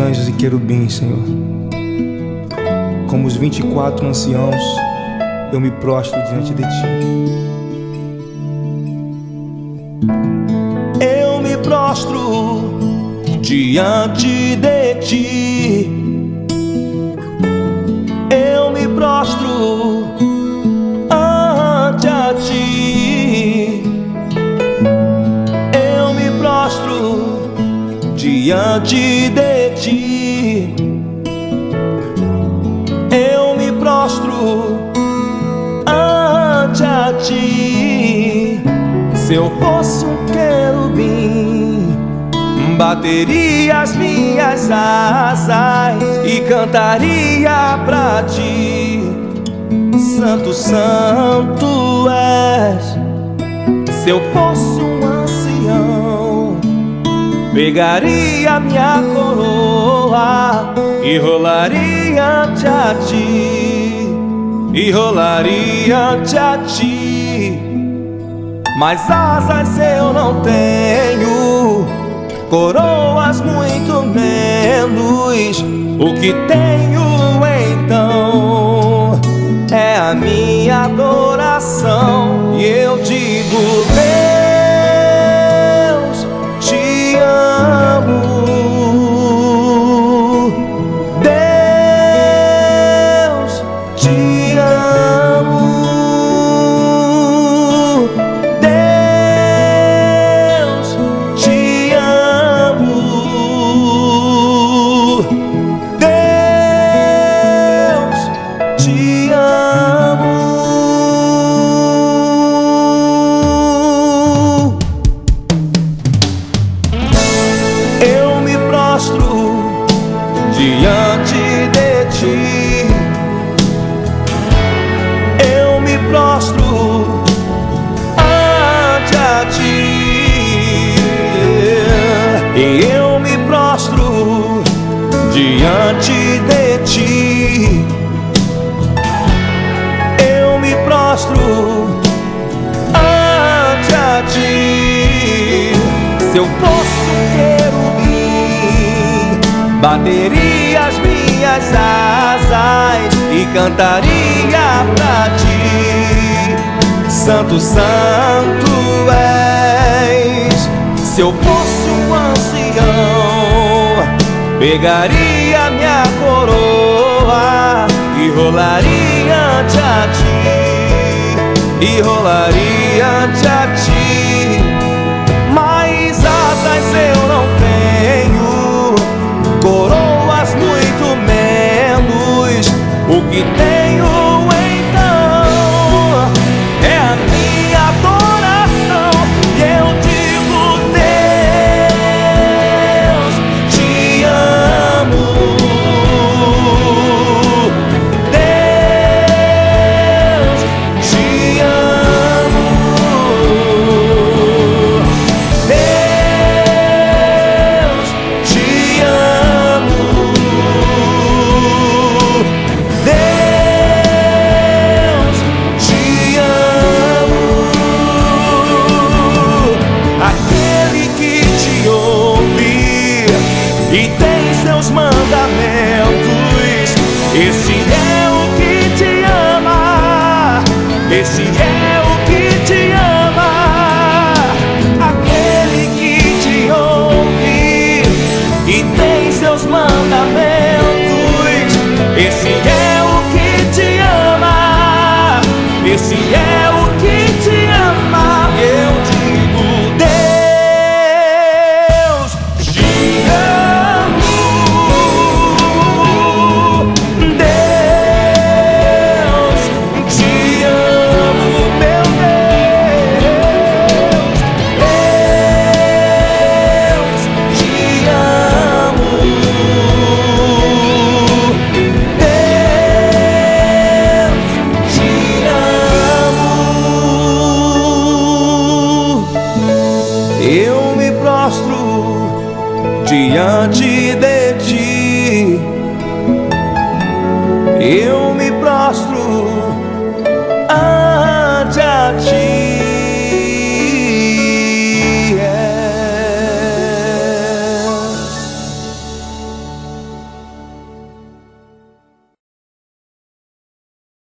anjos e querubins, Senhor. Como os 24 anciãos, eu me prostro diante de Ti. Eu me prostro diante de Ti. Eu me prostro ante a Ti. Eu me prostro diante de Ti. Eu me prostro ante a Ti. Se eu fosse um querubim, bateria as minhas asas e cantaria pra Ti. Santo, Santo és. Se eu fosse um ancião, pegaria minha coroa e rolaria ante a Ti, e rolaria ante a Ti. Mas asas eu não tenho, coroas muito menos. O que tenho então é a minha adoração. E eu digo: Deus, Te amo. Deus, Te amo. Deus, Te amo. Deus, Te amo. Eu me prostro diante de Ti. Eu me prostro ante a Ti. E eu me prostro diante de Ti. Eu me prostro ante a Ti. Se eu fosse um querubim, bateria as minhas asas e cantaria pra Ti. Santo, Santo és. Se eu fosse um ancião, pegaria minha coroa e rolaria ante a Ti, e rolaria ante a Ti. Mas asas eu não tenho, coroas muito menos. O que tenho então é a minha adoração. E eu digo: Deus, Te amo. Deus, Te amo. Deus, Te amo. Deus, Te amo. Aquele que Te ouve e tem Seus mandamentos, esse é o que Te ama. Esse é o que Te ama. Aquele que Te ouve e tem Seus mandamentos, esse é o que Te ama. Esse é o que Te ama. Eu digo: Deus, Te amo. Deus, Te amo, meu Deus. Deus, Te amo. Deus, Te amo. Eu me prostro diante de Ti. Eu me prostro